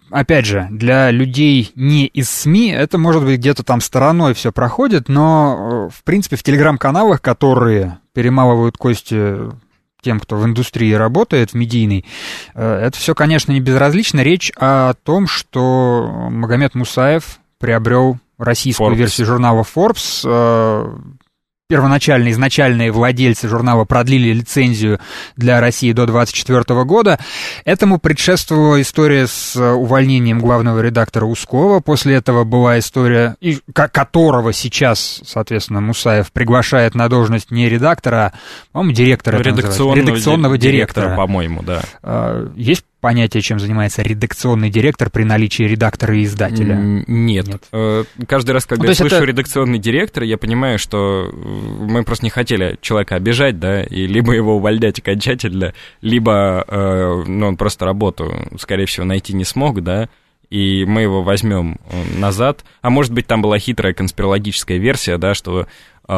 опять же, для людей не из СМИ это, может быть, где-то там стороной все проходит, но, в принципе, в телеграм-каналах, которые перемалывают кости тем, кто в индустрии работает, в медийной, это все, конечно, не безразлично. Речь о том, что Магомед Мусаев приобрел российскую Forbes. версию журнала Forbes. Первоначально, изначальные владельцы журнала продлили лицензию для России до двадцать четвёртого года. Этому предшествовала история с увольнением главного редактора Ускова. После этого была история, которого сейчас, соответственно, Мусаев приглашает на должность не редактора, а, по-моему, директора. Редакционного, редакционного директора, директора, по-моему, да. Есть понятие, чем занимается редакционный директор при наличии редактора и издателя? Нет. Нет. Каждый раз, когда ну, я слышу это... редакционный директор, я понимаю, что мы просто не хотели человека обижать, да, и либо его увольнять окончательно, либо ну, он просто работу, скорее всего, найти не смог, да, и мы его возьмем назад. А может быть, там была хитрая конспирологическая версия, да, что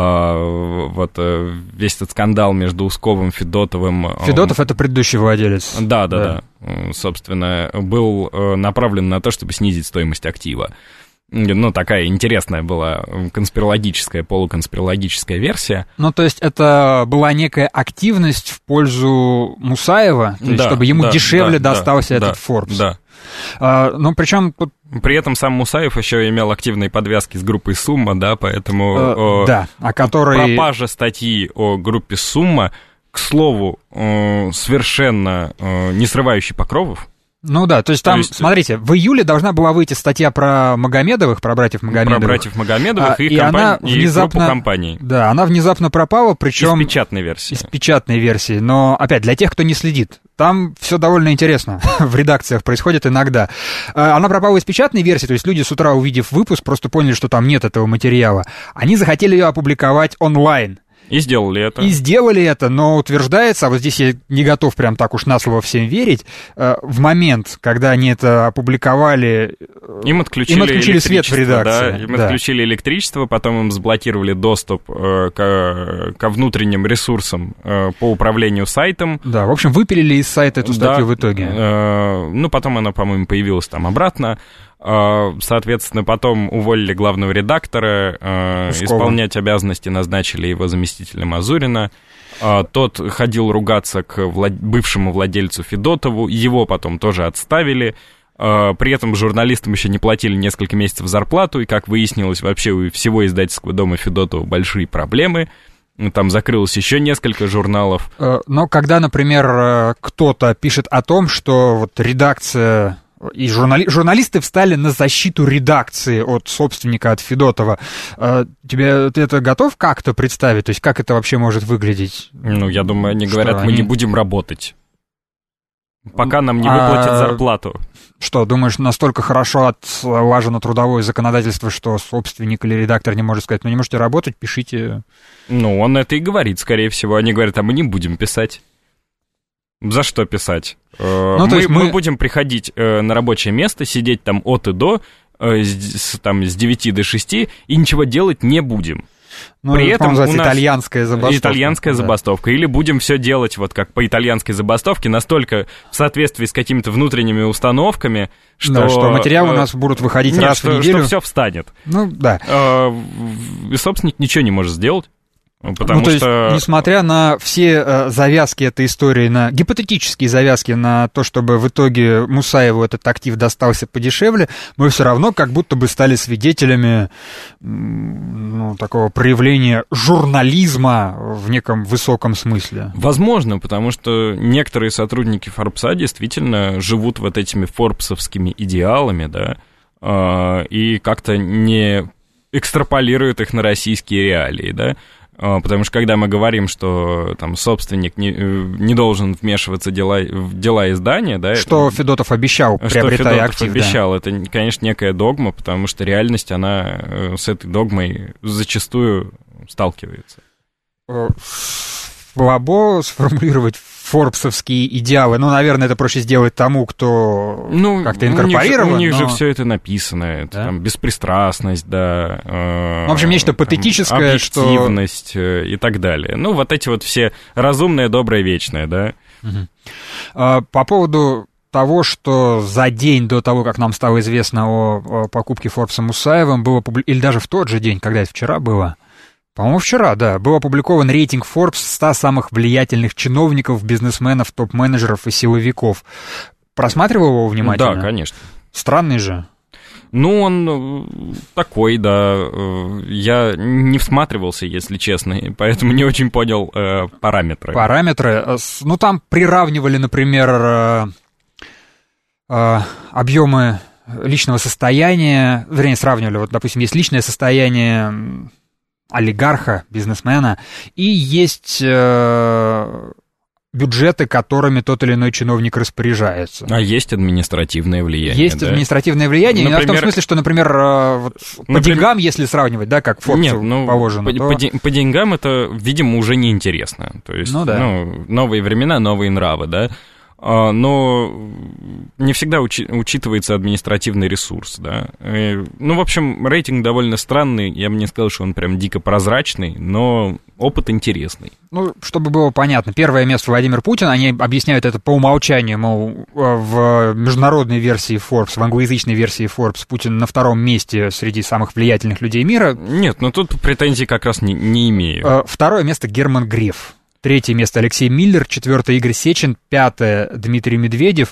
Uh, вот uh, весь этот скандал между Усковым и Федотовым... Федотов — это предыдущий владелец. Да, да, да, да. Собственно, был uh, направлен на то, чтобы снизить стоимость актива. Ну, такая интересная была конспирологическая, полуконспирологическая версия. Ну, то есть это была некая активность в пользу Мусаева, то есть да, чтобы ему да, дешевле да, достался да, этот да, Forbes. Да. Uh, но причем тут... При этом сам Мусаев еще имел активные подвязки с группой «Сумма», да, поэтому uh, о, да, о которой... пропажа статьи о группе «Сумма», к слову, о, совершенно о, не срывающий покровов. Ну да, то есть там, то есть... смотрите, в июле должна была выйти статья про Магомедовых, про братьев Магомедовых. Про братьев Магомедовых а, и, и, компани... она внезапно... и группу компаний. Да, она внезапно пропала, причем... Из печатной версии. Из печатной версии, но, опять, для тех, кто не следит, там все довольно интересно в редакциях происходит иногда. Она пропала из печатной версии, то есть люди с утра, увидев выпуск, просто поняли, что там нет этого материала. Они захотели ее опубликовать онлайн. И сделали это. И сделали это, но утверждается, а вот здесь я не готов прям так уж на слово всем верить, в момент, когда они это опубликовали, им отключили, им отключили свет в редакции. Да, им да. отключили электричество, потом им заблокировали доступ э, к, ко внутренним ресурсам э, по управлению сайтом. Да, в общем, выпилили из сайта эту статью да, в итоге. Э, ну, потом она, по-моему, появилась там обратно. Соответственно, потом уволили главного редактора, э, исполнять обязанности назначили его заместителем Мазурина. Э, тот ходил ругаться к влад... бывшему владельцу Федотову, его потом тоже отставили. Э, при этом журналистам еще не платили несколько месяцев зарплату, и, как выяснилось, вообще у всего издательского дома Федотова большие проблемы. Там закрылось еще несколько журналов. Но когда, например, кто-то пишет о том, что вот редакция... И журнали... журналисты встали на защиту редакции от собственника, от Федотова. Тебе ты это готов как-то представить? То есть как это вообще может выглядеть? Ну, я думаю, они говорят, что мы они... не будем работать, пока нам не а... выплатят зарплату. Что, думаешь, настолько хорошо отлажено трудовое законодательство, что собственник или редактор не может сказать, ну не можете работать, пишите? Ну, он это и говорит, скорее всего. Они говорят, а мы не будем писать. За что писать? Ну, мы, мы... мы будем приходить э, на рабочее место, сидеть там от и до, э, с, там, с девяти до шести, и ничего делать не будем. Ну, При этом у нас итальянская забастовка. Итальянская да. забастовка. Или будем все делать вот как по итальянской забастовке, настолько в соответствии с какими-то внутренними установками, что... Да, что материалы э, у нас будут выходить нет, раз что, в неделю. Что все встанет. Ну, да. Э, и собственник ничего не может сделать. Потому ну, то что... есть, несмотря на все э, завязки этой истории, на гипотетические завязки, на то, чтобы в итоге Мусаеву этот актив достался подешевле, мы все равно как будто бы стали свидетелями ну, такого проявления журнализма в неком высоком смысле. Возможно, потому что некоторые сотрудники Форбса действительно живут вот этими форбсовскими идеалами, да, э, и как-то не экстраполируют их на российские реалии, да. Потому что когда мы говорим, что там собственник не, не должен вмешиваться дела, в дела издания, да... Что это, Федотов обещал, приобретая актив. Что Федотов обещал, да. Это, конечно, некая догма, потому что реальность, она с этой догмой зачастую сталкивается. Слабо сформулировать форбсовские идеалы. Ну, наверное, это проще сделать тому, кто ну, как-то инкорпорирован. У них, же, у них но... же все это написано. Это, да? Там, беспристрастность, да. Э, в общем, нечто патетическое, объективность что... и так далее. Ну, вот эти вот все разумное, доброе, вечное, да. Угу. А, по поводу того, что за день до того, как нам стало известно о, о покупке Форбса Мусаевым, было публи... или даже в тот же день, когда это вчера было, по-моему, вчера, да, был опубликован рейтинг Forbes ста самых влиятельных чиновников, бизнесменов, топ-менеджеров и силовиков. Просматривал его внимательно? Да, конечно. Странный же. Ну, он такой, да. Я не всматривался, если честно, поэтому не очень понял э, параметры. Параметры? Ну, там приравнивали, например, э, э, объемы личного состояния, вернее, сравнивали, вот, допустим, есть личное состояние олигарха, бизнесмена, и есть э, бюджеты, которыми тот или иной чиновник распоряжается. А есть административное влияние, Есть да? административное влияние, например, в том смысле, что, например, вот, по например, деньгам, если сравнивать, да, как Форбсу нет, ну, положено, по, то... по, де, по деньгам это, видимо, уже неинтересно. То есть, ну, да. ну, новые времена, новые нравы, да? Но не всегда учи, учитывается административный ресурс, да. И, ну, в общем, рейтинг довольно странный, я бы не сказал, что он прям дико прозрачный, но опыт интересный. Ну, чтобы было понятно, первое место Владимир Путин, они объясняют это по умолчанию, мол, в международной версии Forbes, в англоязычной версии Forbes Путин на втором месте среди самых влиятельных людей мира. Нет, ну тут претензий как раз не, не имею. Второе место Герман Греф. Третье место Алексей Миллер, четвертое Игорь Сечин, пятое Дмитрий Медведев.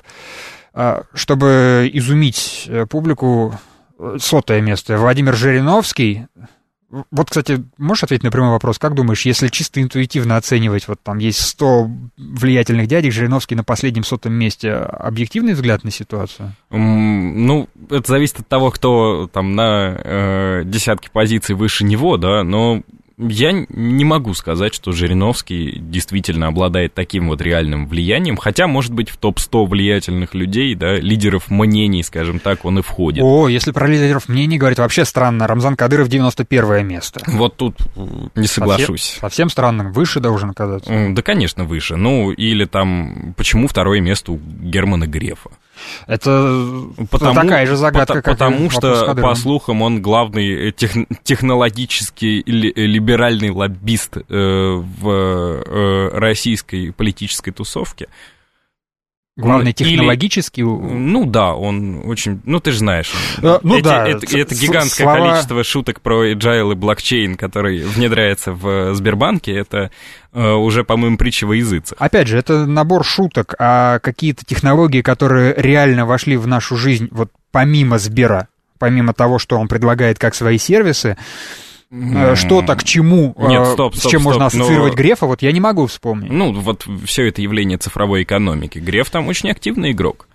Чтобы изумить публику, сотое место Владимир Жириновский. Вот, кстати, можешь ответить на прямой вопрос? Как думаешь, если чисто интуитивно оценивать, вот там есть сто влиятельных дядек, Жириновский на последнем сотом месте, объективный взгляд на ситуацию? Ну, это зависит от того, кто там на э, десятке позиций выше него, да, но... Я не могу сказать, что Жириновский действительно обладает таким вот реальным влиянием, хотя, может быть, в топ сто влиятельных людей, да, лидеров мнений, скажем так, он и входит. О, если про лидеров мнений говорить, вообще странно. Рамзан Кадыров девяносто первое место. Вот тут не соглашусь. Совсем, совсем странно. Выше должен оказаться. Да, конечно, выше. Ну, или там, почему второе место у Германа Грефа? Это потому, такая же загадка, потому, как потому что, по слухам, он главный тех, технологический либеральный лоббист э, в э, российской политической тусовке. Главный технологический? Или, ну да, он очень... Ну ты же знаешь. Uh, ну эти, да. Это, это гигантское слова... количество шуток про agile и блокчейн, который внедряется в Сбербанке, это uh, уже, по-моему, притча во языцах. Опять же, это набор шуток, а какие-то технологии, которые реально вошли в нашу жизнь, вот помимо Сбера, помимо того, что он предлагает как свои сервисы, что-то к чему, Нет, стоп, с стоп, чем стоп, можно ассоциировать но... Грефа, вот я не могу вспомнить. Ну, вот все это явление цифровой экономики. Греф там очень активный игрок.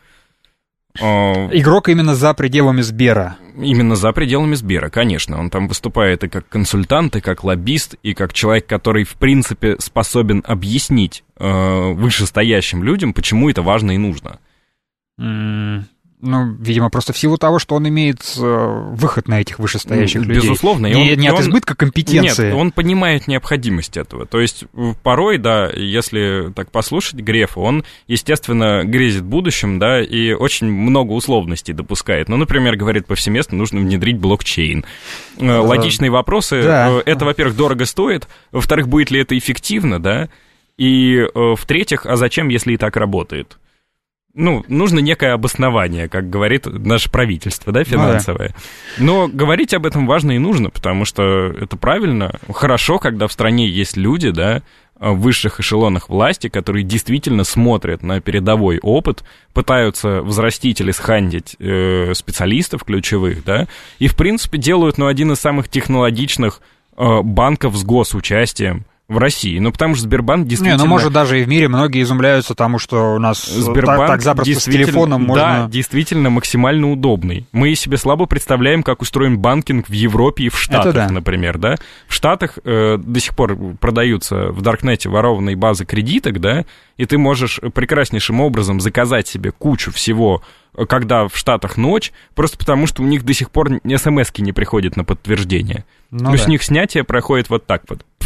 Игрок именно за пределами Сбера. Именно за пределами Сбера, конечно. Он там выступает и как консультант, и как лоббист, и как человек, который, в принципе, способен объяснить э, вышестоящим людям, почему это важно и нужно. Mm. Ну, видимо, просто в силу того, что он имеет э, выход на этих вышестоящих людей. Безусловно. Не, он, не от он, избытка компетенции. Нет, он понимает необходимость этого. То есть порой, да, если так послушать Грефа, он, естественно, грезит будущим, да, и очень много условностей допускает. Ну, например, говорит, повсеместно нужно внедрить блокчейн. Э, Логичные вопросы. Да. Это, во-первых, дорого стоит. Во-вторых, будет ли это эффективно, да? И, э, в-третьих, а зачем, если и так работает? Ну, нужно некое обоснование, как говорит наше правительство, да, финансовое. Но говорить об этом важно и нужно, потому что это правильно. Хорошо, когда в стране есть люди, да, в высших эшелонах власти, которые действительно смотрят на передовой опыт, пытаются взрастить или схандить э, специалистов ключевых, да, и, в принципе, делают, ну, один из самых технологичных э, банков с госучастием в России. Ну, потому что Сбербанк действительно... Не, ну, может, даже и в мире многие изумляются тому, что у нас Сбербанк так, так запросто с телефоном можно... Да, действительно максимально удобный. Мы себе слабо представляем, как устроен банкинг в Европе и в Штатах, да. например, да. В Штатах э, до сих пор продаются в Даркнете ворованные базы кредиток, да, и ты можешь прекраснейшим образом заказать себе кучу всего, когда в Штатах ночь, просто потому что у них до сих пор смс-ки не приходят на подтверждение. Ну, То есть да. у них снятие проходит вот так вот.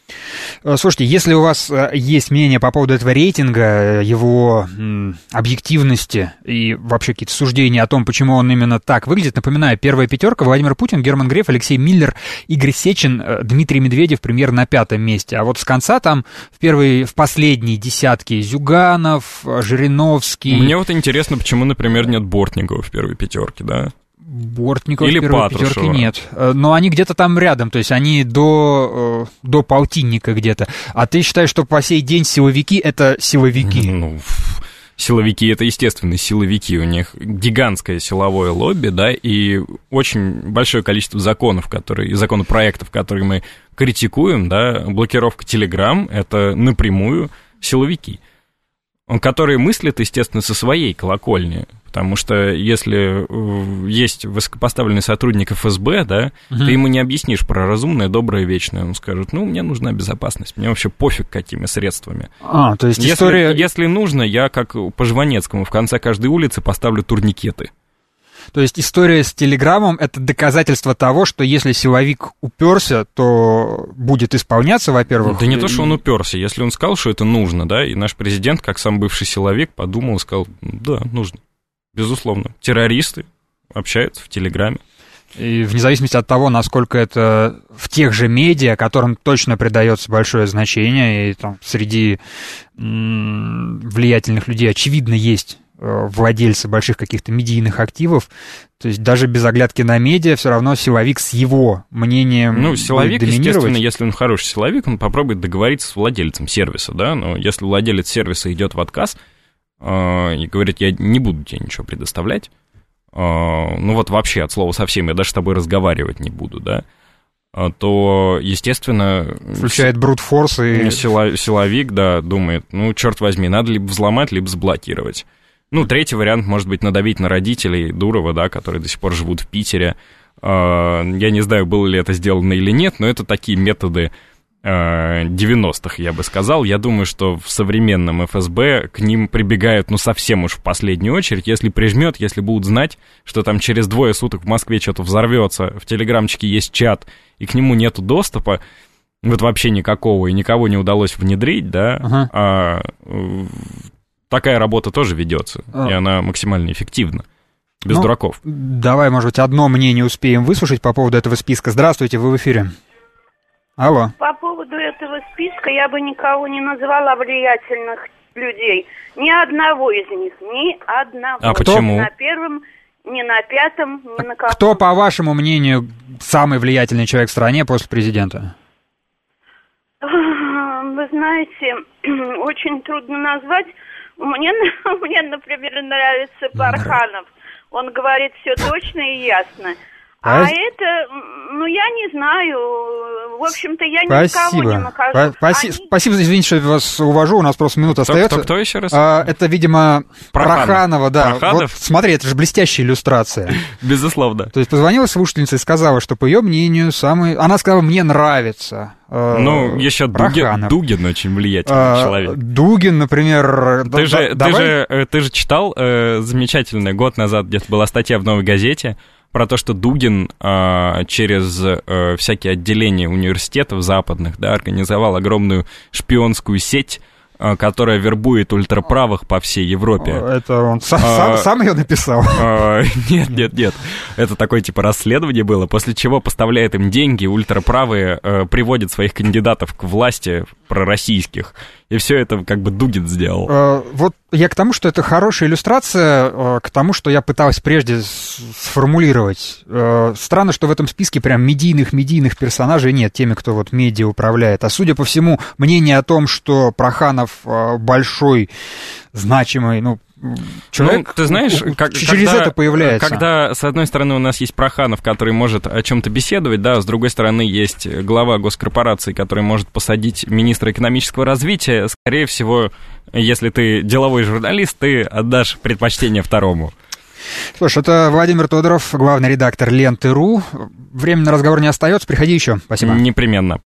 Слушайте, если у вас есть мнение по поводу этого рейтинга, его объективности и вообще какие-то суждения о том, почему он именно так выглядит, напоминаю, первая пятерка: Владимир Путин, Герман Греф, Алексей Миллер, Игорь Сечин, Дмитрий Медведев примерно на пятом месте. А вот с конца там в первой, в последней десятке Зюганов, Жириновский. Мне вот интересно, почему, например, нет Бортникова в первой пятерке, да? Бортников или в первой Патрушева. Пятерке нет. Но они где-то там рядом, то есть они до, до полтинника где-то. А ты считаешь, что по сей день силовики — это силовики? Ну, силовики — это, естественно, силовики. У них гигантское силовое лобби, да, и очень большое количество законов, которые, законопроектов, которые мы критикуем, да, блокировка Telegram — это напрямую силовики, которые мыслят, естественно, со своей колокольни. Потому что если есть высокопоставленный сотрудник эф эс бэ, да, угу. ты ему не объяснишь про разумное, доброе, вечное. Он скажет: ну, мне нужна безопасность, мне вообще пофиг, какими средствами. А, то есть если, история... если нужно, я, как по Жванецкому, в конце каждой улицы поставлю турникеты. То есть история с Телеграмом — это доказательство того, что если силовик уперся, то будет исполняться, во-первых. Да не то, что он уперся. Если он сказал, что это нужно, да, и наш президент, как сам бывший силовик, подумал и сказал: да, нужно. Безусловно. Террористы общаются в Телеграме. И вне зависимости от того, насколько это в тех же медиа, которым точно придается большое значение, и там среди м- влиятельных людей, очевидно, есть э, владельцы больших каких-то медийных активов, то есть даже без оглядки на медиа все равно силовик с его мнением Ну, силовик, будет доминировать. естественно, если он хороший силовик, он попробует договориться с владельцем сервиса, да, но если владелец сервиса идет в отказ и говорит: я не буду тебе ничего предоставлять, ну вот вообще от слова совсем, я даже с тобой разговаривать не буду, да, то, естественно... Включает брутфорс и... Силовик, да, думает: ну, черт возьми, надо либо взломать, либо заблокировать. Ну, третий вариант может быть надавить на родителей Дурова, да, которые до сих пор живут в Питере. Я не знаю, было ли это сделано или нет, но это такие методы девяностых, я бы сказал. Я думаю, что в современном эф эс бэ к ним прибегают, ну, совсем уж в последнюю очередь. Если прижмет, если будут знать, что там через двое суток в Москве что-то взорвется, в телеграмчике есть чат, и к нему нету доступа, вот вообще никакого, и никого не удалось внедрить, да, ага. а, такая работа тоже ведется, а. и она максимально эффективна. Без ну, дураков. Давай, может быть, одно мнение успеем выслушать по поводу этого списка. Здравствуйте, вы в эфире. Алло. По поводу этого списка я бы никого не называла влиятельных людей. Ни одного из них, ни одного. А почему? Ни на первом, ни на пятом, ни на каком. Кто, по вашему мнению, самый влиятельный человек в стране после президента? Вы знаете, очень трудно назвать. Мне, мне, например, нравится Парханов. Он говорит все точно и ясно. А, а это, ну, я не знаю, в общем-то, я Спасибо. никого не нахожу. Спасибо, Они... Спасибо, извините, что я вас увожу, у нас просто минута кто, остается. Кто, кто еще раз? А, это, видимо, Проханов. Проханова, да. Проханов? Вот, смотри, это же блестящая иллюстрация. Безусловно. То есть позвонила слушательница и сказала, что, по ее мнению, самый... Она сказала: мне нравится. Ну, еще Дугин, Дугин очень влиятельный а, человек. Дугин, например... Ты, да, же, да, ты, же, ты же читал э, замечательный, год назад где-то была статья в «Новой газете» про то, что Дугин э, через э, всякие отделения университетов западных, да, организовал огромную шпионскую сеть, э, которая вербует ультраправых по всей Европе. Это он сам, а, сам, сам ее написал? А, нет, нет, нет. Это такое типа расследование было, после чего поставляет им деньги, ультраправые э, приводят своих кандидатов к власти пророссийских. И все это как бы Дугин сделал. Э, вот я к тому, что это хорошая иллюстрация, э, к тому, что я пытался прежде сформулировать. Э, странно, что в этом списке прям медийных-медийных персонажей нет, теми, кто вот медиа управляет. А судя по всему, мнение о том, что Проханов э, большой, значимый, ну, человек, ну, ты знаешь, как, через когда, это появляется. Когда, с одной стороны, у нас есть Проханов, который может о чем-то беседовать, да, с другой стороны, есть глава госкорпорации, который может посадить министра экономического развития, скорее всего, если ты деловой журналист, ты отдашь предпочтение второму. Слушай, это Владимир Тодоров, главный редактор ленты точка ру. Времени на разговор не остается, приходи еще. Спасибо. Непременно.